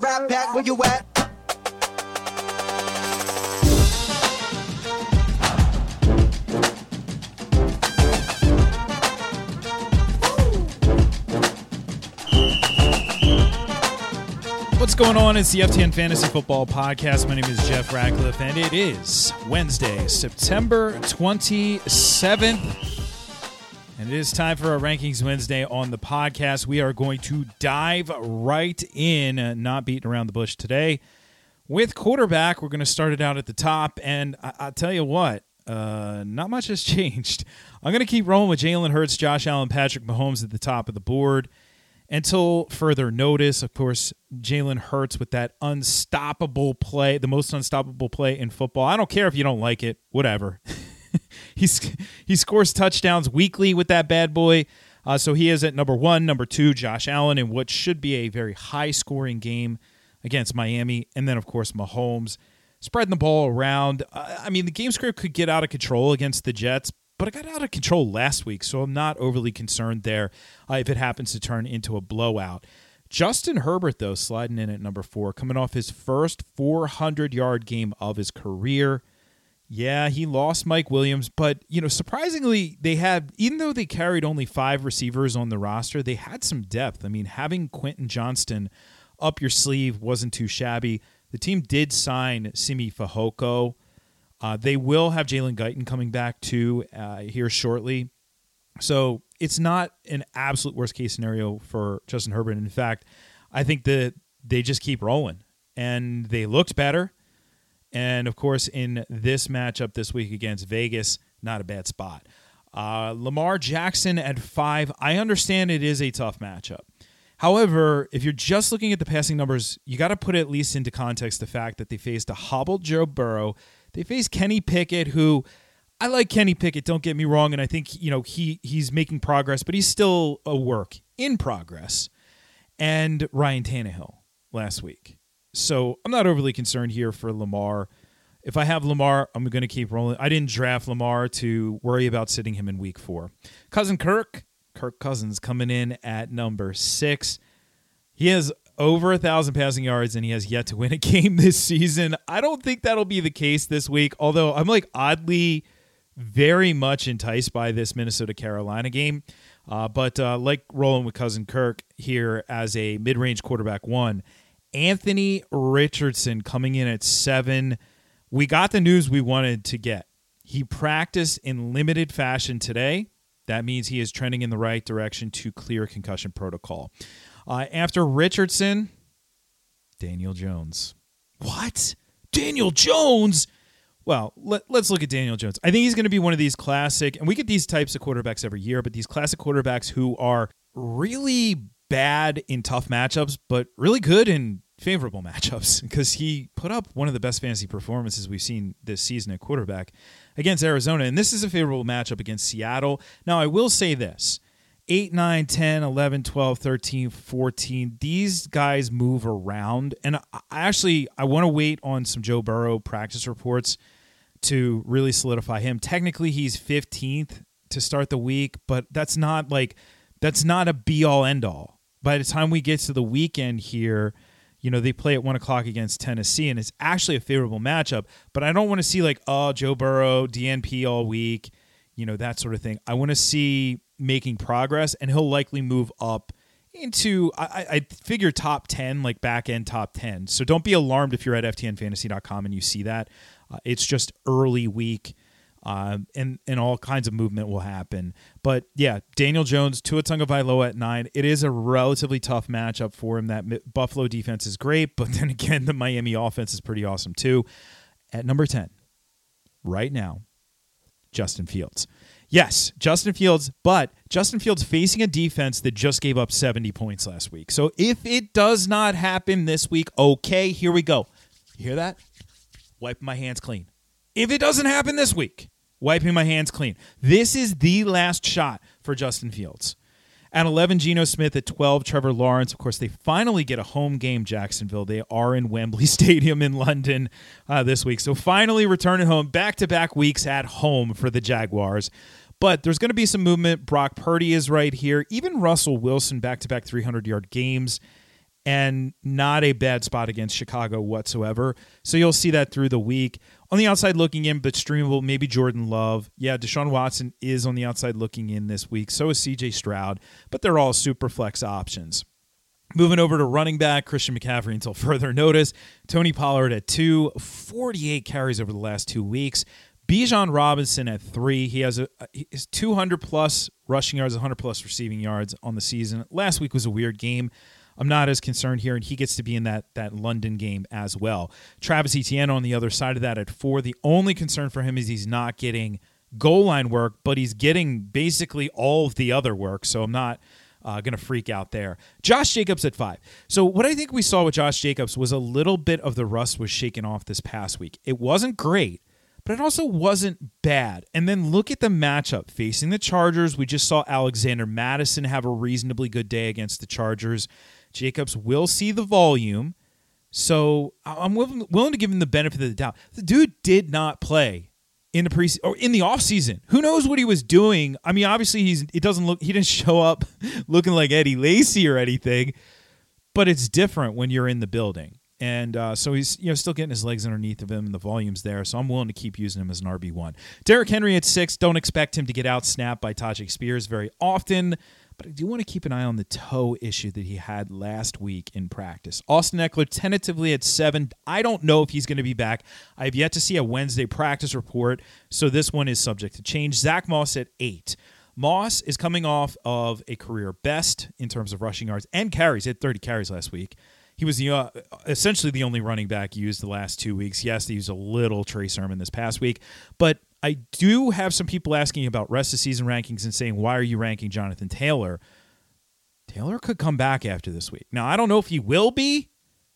Rap back, where you at? What's going on? It's the FTN Fantasy Football Podcast. My name is Jeff Ratcliffe, and it is Wednesday, September 27th. And it is time for our Rankings Wednesday on the podcast. We are going to dive right in, not beating around the bush today. With quarterback, we're going to start it out at the top, and I'll tell you what, not much has changed. I'm going to keep rolling with Jalen Hurts, Josh Allen, Patrick Mahomes at the top of the board. Until further notice, of course, Jalen Hurts with that unstoppable play, the most unstoppable play in football. I don't care if you don't like it, whatever. He scores touchdowns weekly with that bad boy. So he is at number one. Number two, Josh Allen in what should be a very high-scoring game against Miami. And then, of course, Mahomes spreading the ball around. I mean, the game script could get out of control against the Jets, but it got out of control last week, so I'm not overly concerned there if it happens to turn into a blowout. Justin Herbert, though, sliding in at number 4, coming off his first 400-yard game of his career. Yeah, he lost Mike Williams, but, surprisingly, even though they carried only 5 receivers on the roster, they had some depth. I mean, having Quentin Johnston up your sleeve wasn't too shabby. The team did sign Simi Fehoko. They will have Jalen Guyton coming back too here shortly. So it's not an absolute worst-case scenario for Justin Herbert. In fact, I think that they just keep rolling. And they looked better. And, of course, in this matchup this week against Vegas, not a bad spot. Lamar Jackson at 5. I understand it is a tough matchup. However, if you're just looking at the passing numbers, you got to put at least into context the fact that they faced a hobbled Joe Burrow. They faced Kenny Pickett, who I like Kenny Pickett, don't get me wrong, and I think he's making progress, but he's still a work in progress. And Ryan Tannehill last week. So I'm not overly concerned here for Lamar. If I have Lamar, I'm going to keep rolling. I didn't draft Lamar to worry about sitting him in week 4. Kirk Cousins coming in at number 6. He has over 1,000 passing yards, and he has yet to win a game this season. I don't think that'll be the case this week, although I'm oddly very much enticed by this Minnesota-Carolina game. But like rolling with Cousin Kirk here as a mid-range quarterback 1. Anthony Richardson coming in at 7. We got the news we wanted to get. He practiced in limited fashion today. That means he is trending in the right direction to clear concussion protocol. After Richardson, Daniel Jones. What? Daniel Jones? Well, let's look at Daniel Jones. I think he's going to be one of these classic, and we get these types of quarterbacks every year, but these classic quarterbacks who are really bad in tough matchups, but really good in favorable matchups, because he put up one of the best fantasy performances we've seen this season at quarterback against Arizona, and this is a favorable matchup against Seattle. Now, I will say this. 8, 9, 10, 11, 12, 13, 14. These guys move around. And I want to wait on some Joe Burrow practice reports to really solidify him. Technically, he's 15th to start the week, but that's not a be-all, end-all. By the time we get to the weekend here, they play at 1 o'clock against Tennessee, and it's actually a favorable matchup. But I don't want to see Joe Burrow, DNP all week, that sort of thing. I want to see making progress, and he'll likely move up into, I figure, top 10, back end top 10. So don't be alarmed if you're at ftnfantasy.com and you see that. It's just early week, and all kinds of movement will happen. But yeah, Daniel Jones, Tua Tagovailoa at 9. It is a relatively tough matchup for him. That Buffalo defense is great, but then again, the Miami offense is pretty awesome too. At number 10, right now, Justin Fields. Yes, Justin Fields, but Justin Fields facing a defense that just gave up 70 points last week. So if it does not happen this week, okay, here we go. You hear that? Wiping my hands clean. If it doesn't happen this week, wiping my hands clean. This is the last shot for Justin Fields. At 11, Geno Smith. At 12, Trevor Lawrence. Of course, they finally get a home game, Jacksonville. They are in Wembley Stadium in London this week. So finally returning home, back-to-back weeks at home for the Jaguars. But there's going to be some movement. Brock Purdy is right here. Even Russell Wilson, back-to-back 300-yard games. and not a bad spot against Chicago whatsoever. So you'll see that through the week. On the outside looking in, but streamable, maybe Jordan Love. Yeah, Deshaun Watson is on the outside looking in this week. So is C.J. Stroud, but they're all super flex options. Moving over to running back, Christian McCaffrey until further notice. Tony Pollard at 2, 48 carries over the last 2 weeks. Bijan Robinson at 3. He has his 200-plus rushing yards, 100-plus receiving yards on the season. Last week was a weird game. I'm not as concerned here, and he gets to be in that London game as well. Travis Etienne on the other side of that at 4. The only concern for him is he's not getting goal line work, but he's getting basically all of the other work, so I'm not going to freak out there. Josh Jacobs at 5. So what I think we saw with Josh Jacobs was a little bit of the rust was shaken off this past week. It wasn't great, but it also wasn't bad. And then look at the matchup. Facing the Chargers, we just saw Alexander Mattison have a reasonably good day against the Chargers. Jacobs will see the volume, so I'm willing to give him the benefit of the doubt. The dude did not play in the preseason or in the offseason. Who knows what he was doing? I mean, obviously he didn't show up looking like Eddie Lacy or anything, but it's different when you're in the building. And so he's still getting his legs underneath of him and the volume's there, so I'm willing to keep using him as an RB1. Derrick Henry at 6. Don't expect him to get out-snapped by Tajay Spears very often, but I do want to keep an eye on the toe issue that he had last week in practice. Austin Eckler tentatively at 7. I don't know if he's going to be back. I have yet to see a Wednesday practice report, so this one is subject to change. Zach Moss at 8. Moss is coming off of a career best in terms of rushing yards and carries. He had 30 carries last week. He was essentially the only running back used the last 2 weeks. Yes, they used a little Trey Sermon this past week, but I do have some people asking about rest of season rankings and saying, why are you ranking Jonathan Taylor? Taylor could come back after this week. Now, I don't know if he will be,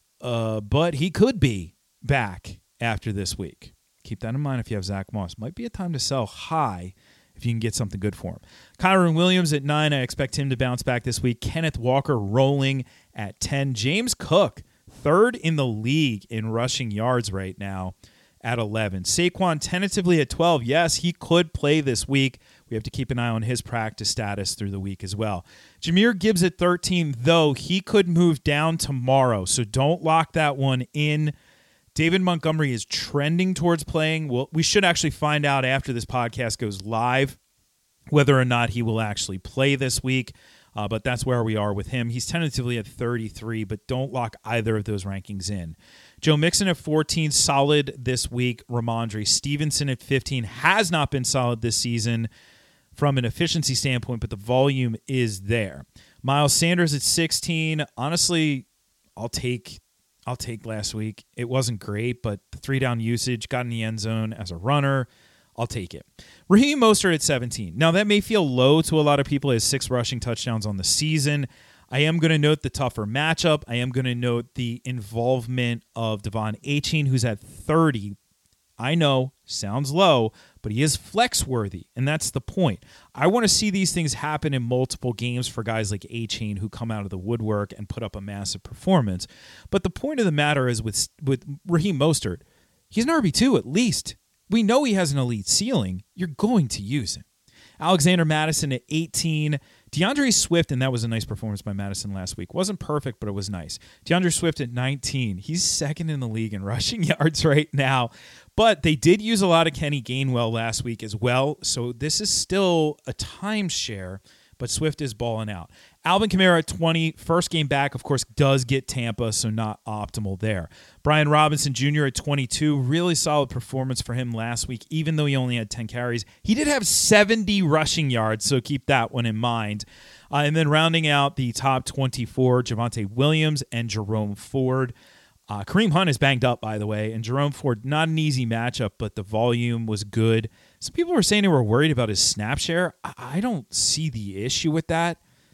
but he could be back after this week. Keep that in mind if you have Zach Moss. Might be a time to sell high if you can get something good for him. Kyron Williams at 9. I expect him to bounce back this week. Kenneth Walker rolling at 10. James Cook, 3rd in the league in rushing yards right now at 11. Saquon tentatively at 12. Yes, he could play this week. We have to keep an eye on his practice status through the week as well. Jahmyr Gibbs at 13, though he could move down tomorrow, so don't lock that one in. David Montgomery is trending towards playing. Well, we should actually find out after this podcast goes live whether or not he will actually play this week, but that's where we are with him. He's tentatively at 33, but don't lock either of those rankings in. Joe Mixon at 14, solid this week. Ramondre Stevenson at 15 has not been solid this season from an efficiency standpoint, but the volume is there. Miles Sanders at 16. Honestly, I'll take last week. It wasn't great, but the 3-down usage, got in the end zone as a runner. I'll take it. Raheem Mostert at 17. Now, that may feel low to a lot of people. He has 6 rushing touchdowns on the season. I am going to note the tougher matchup. I am going to note the involvement of Devon Achane, who's at 30. I know, sounds low, but he is flex-worthy, and that's the point. I want to see these things happen in multiple games for guys like Achane who come out of the woodwork and put up a massive performance. But the point of the matter is with Raheem Mostert, he's an RB2 at least. We know he has an elite ceiling. You're going to use him. Alexander Mattison at 18. DeAndre Swift, and that was a nice performance by Madison last week. Wasn't perfect, but it was nice. DeAndre Swift at 19. He's 2nd in the league in rushing yards right now. But they did use a lot of Kenny Gainwell last week as well, so this is still a timeshare, but Swift is balling out. Alvin Kamara at 20. First game back, of course, does get Tampa, so not optimal there. Brian Robinson Jr. at 22. Really solid performance for him last week, even though he only had 10 carries. He did have 70 rushing yards, so keep that one in mind. And then rounding out the top 24, Javonte Williams and Jerome Ford. Kareem Hunt is banged up, by the way, and Jerome Ford, not an easy matchup, but the volume was good. Some people were saying they were worried about his snap share. I don't see the issue with that,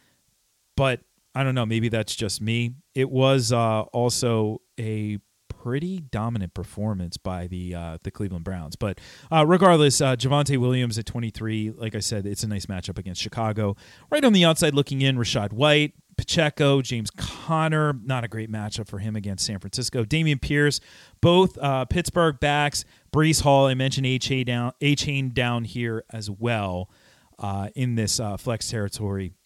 but I don't know. Maybe that's just me. It was also a pretty dominant performance by the Cleveland Browns. But regardless, Javonte Williams at 23, like I said, it's a nice matchup against Chicago. Right on the outside looking in, Rachaad White, Pacheco, James Conner, not a great matchup for him against San Francisco. Dameon Pierce, both Pittsburgh backs. Breece Hall, I mentioned Achane down here as well in this flex territory.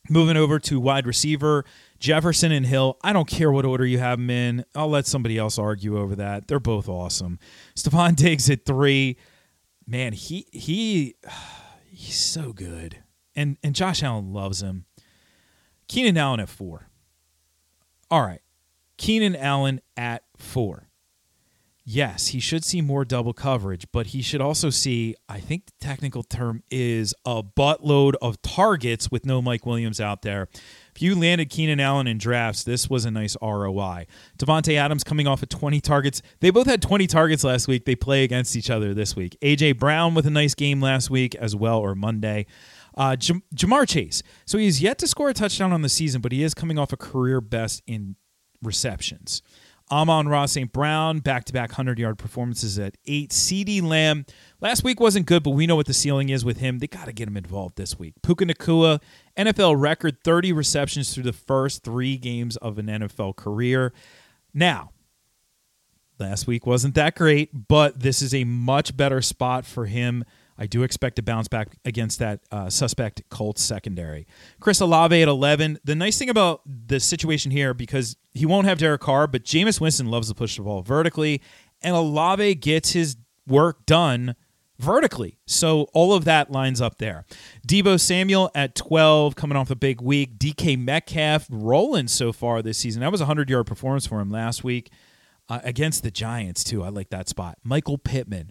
Moving over to wide receiver, Jefferson and Hill. I don't care what order you have them in. I'll let somebody else argue over that. They're both awesome. Stephon Diggs at 3. Man, he's so good. And Josh Allen loves him. Keenan Allen at 4. All right. Keenan Allen at 4. Yes, he should see more double coverage, but he should also see, I think the technical term is, a buttload of targets with no Mike Williams out there. If you landed Keenan Allen in drafts, this was a nice ROI. Devontae Adams coming off of 20 targets. They both had 20 targets last week. They play against each other this week. A.J. Brown with a nice game last week as well, or Monday. Jamar Chase. So he's yet to score a touchdown on the season, but he is coming off a career best in receptions. Amon-Ra St. Brown, back-to-back 100-yard performances at 8. CeeDee Lamb, last week wasn't good, but we know what the ceiling is with him. They got to get him involved this week. Puka Nacua, NFL record 30 receptions through the first 3 games of an NFL career. Now, last week wasn't that great, but this is a much better spot for him. I do expect to bounce back against that suspect Colts secondary. Chris Olave at 11. The nice thing about the situation here, because he won't have Derek Carr, but Jameis Winston loves to push the ball vertically, and Olave gets his work done vertically. So all of that lines up there. Deebo Samuel at 12, coming off a big week. DK Metcalf rolling so far this season. That was a 100-yard performance for him last week against the Giants, too. I like that spot. Michael Pittman,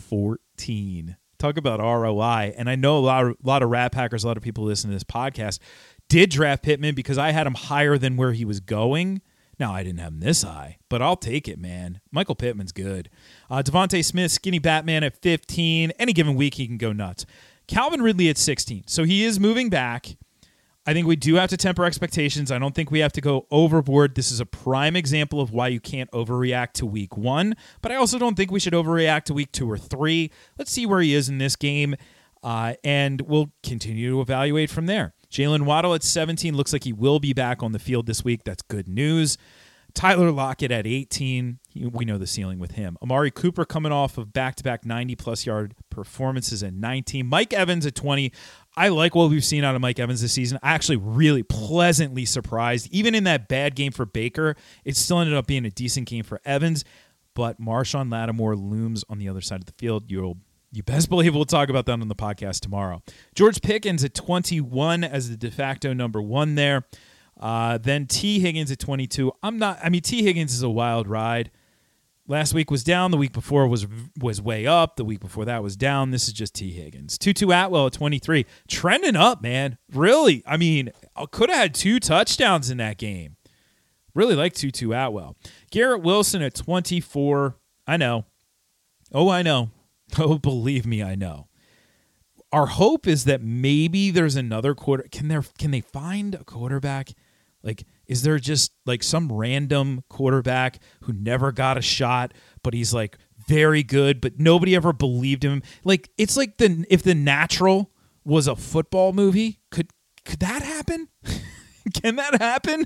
14. Talk about ROI. And I know a lot of Rat Packers, a lot of people listen to this podcast, did draft Pittman because I had him higher than where he was going. Now, I didn't have him this high, but I'll take it, man. Michael Pittman's good. Devontae Smith, Skinny Batman at 15. Any given week, he can go nuts. Calvin Ridley at 16. So he is moving back. I think we do have to temper expectations. I don't think we have to go overboard. This is a prime example of why you can't overreact to week 1, but I also don't think we should overreact to week 2 or 3. Let's see where he is in this game, and we'll continue to evaluate from there. Jalen Waddle at 17 looks like he will be back on the field this week. That's good news. Tyler Lockett at 18. We know the ceiling with him. Amari Cooper coming off of back-to-back 90-plus yard performances at 19. Mike Evans at 20. I like what we've seen out of Mike Evans this season. I actually really pleasantly surprised. Even in that bad game for Baker, it still ended up being a decent game for Evans. But Marshawn Lattimore looms on the other side of the field. You best believe we'll talk about that on the podcast tomorrow. George Pickens at 21 as the de facto number 1 there. Then T. Higgins at 22. T. Higgins is a wild ride. Last week was down. The week before was way up. The week before that was down. This is just T. Higgins. Tutu Atwell at 23. Trending up, man. Really. I could have had 2 touchdowns in that game. Really like Tutu Atwell. Garrett Wilson at 24. I know. Oh, I know. Oh, believe me, I know. Our hope is that maybe there's another quarter. Can they find a quarterback? Is there just some random quarterback who never got a shot, but he's very good, but nobody ever believed him? It's if The Natural was a football movie. Could that happen? Can that happen?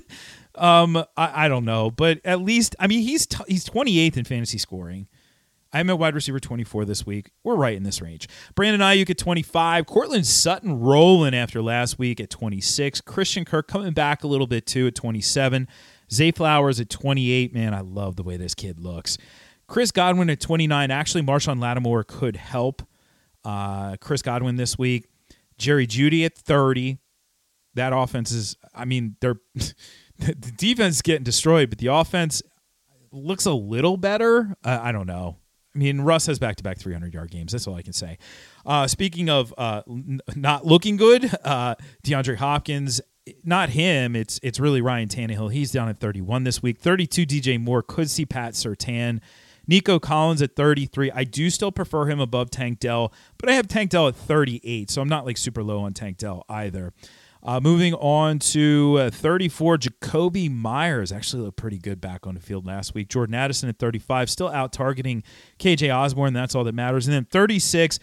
I don't know, but at least he's 28th in fantasy scoring. I'm at wide receiver 24 this week. We're right in this range. Brandon Ayuk at 25. Courtland Sutton rolling after last week at 26. Christian Kirk coming back a little bit too at 27. Zay Flowers at 28. Man, I love the way this kid looks. Chris Godwin at 29. Actually, Marshawn Lattimore could help Chris Godwin this week. Jerry Jeudy at 30. That offense is, the defense is getting destroyed, but the offense looks a little better. I don't know. Russ has back-to-back 300-yard games. That's all I can say. Speaking of not looking good, DeAndre Hopkins, not him. It's really Ryan Tannehill. He's down at 31 this week. 32, DJ Moore. Could see Pat Surtain. Nico Collins at 33. I do still prefer him above Tank Dell, but I have Tank Dell at 38, so I'm not super low on Tank Dell either. Moving on to 34, Jacoby Myers actually looked pretty good back on the field last week. Jordan Addison at 35, still out targeting KJ Osborne. That's all that matters. And then 36,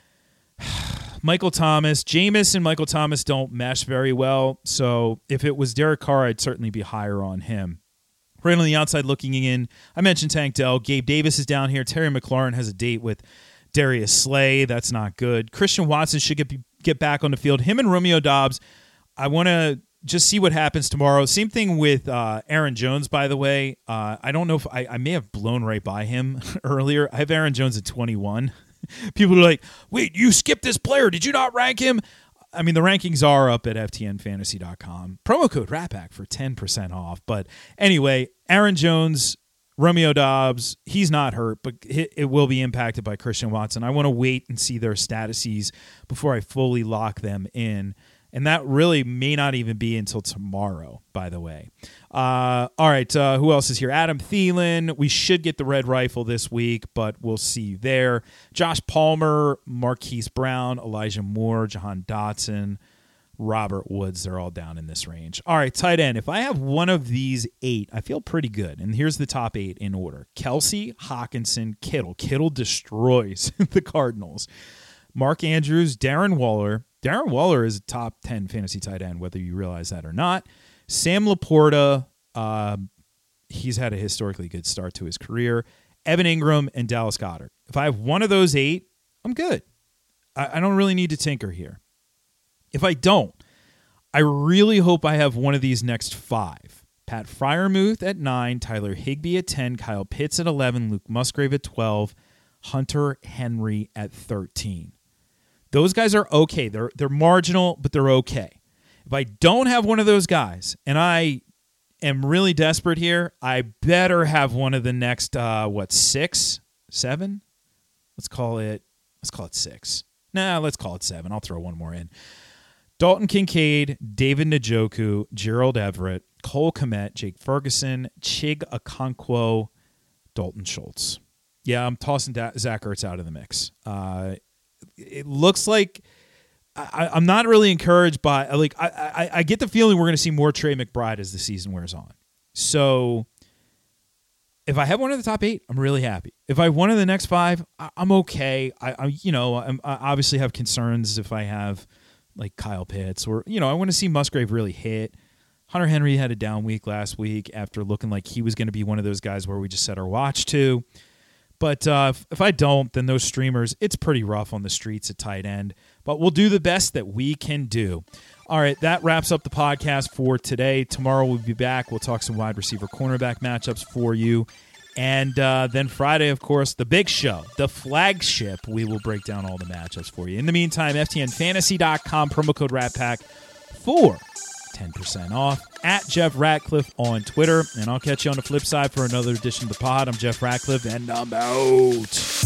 Michael Thomas. Jameis and Michael Thomas don't mesh very well. So if it was Derek Carr, I'd certainly be higher on him. Right on the outside looking in, I mentioned Tank Dell. Gabe Davis is down here. Terry McLaurin has a date with Darius Slay. That's not good. Christian Watson should get back on the field. Him and Romeo Doubs, I want to just see what happens tomorrow. Same thing with Aaron Jones, by the way. I don't know if I may have blown right by him earlier. I have Aaron Jones at 21. People are like, wait, you skipped this player. Did you not rank him? I mean, the rankings are up at ftnfantasy.com. Promo code RATPACK for 10% off. But anyway, Aaron Jones, Romeo Doubs, he's not hurt, but it will be impacted by Christian Watson. I want to wait and see their statuses before I fully lock them in. And that really may not even be until tomorrow, by the way. All right, who else is here? Adam Thielen. We should get the red rifle this week, but we'll see there. Josh Palmer, Marquise Brown, Elijah Moore, Jahan Dotson, Robert Woods. They're all down in this range. All right, tight end. If I have one of these 8, I feel pretty good. And here's the top 8 in order. Kelsey, Hawkinson, Kittle. Kittle destroys the Cardinals. Mark Andrews, Darren Waller. Darren Waller is a top 10 fantasy tight end, whether you realize that or not. Sam Laporta, he's had a historically good start to his career. Evan Ingram and Dallas Goedert. If I have one of those 8, I'm good. I don't really need to tinker here. If I don't, I really hope I have one of these next 5. Pat Freiermuth at 9, Tyler Higbee at 10, Kyle Pitts at 11, Luke Musgrave at 12, Hunter Henry at 13. Those guys are okay. They're marginal, but they're okay. If I don't have one of those guys, and I am really desperate here, I better have one of the next 6, 7? Let's call it 6. Nah, let's call it 7. I'll throw one more in. Dalton Kincaid, David Njoku, Gerald Everett, Cole Kmet, Jake Ferguson, Chig Okonkwo, Dalton Schultz. Yeah, I'm tossing Zach Ertz out of the mix. It looks like I'm not really encouraged by I get the feeling we're going to see more Trey McBride as the season wears on. So if I have one of the top 8, I'm really happy. If I have one of the next 5, I'm okay. I obviously have concerns if I have like Kyle Pitts or I want to see Musgrave really hit. Hunter Henry had a down week last week after looking like he was going to be one of those guys where we just set our watch to. But if I don't, then those streamers, it's pretty rough on the streets at tight end. But we'll do the best that we can do. All right, that wraps up the podcast for today. Tomorrow we'll be back. We'll talk some wide receiver cornerback matchups for you. And then Friday, of course, the big show, the flagship. We will break down all the matchups for you. In the meantime, FTNFantasy.com, promo code RATPACK for 10% off. At Jeff Ratcliffe on Twitter. And I'll catch you on the flip side for another edition of the pod. I'm Jeff Ratcliffe, and I'm out.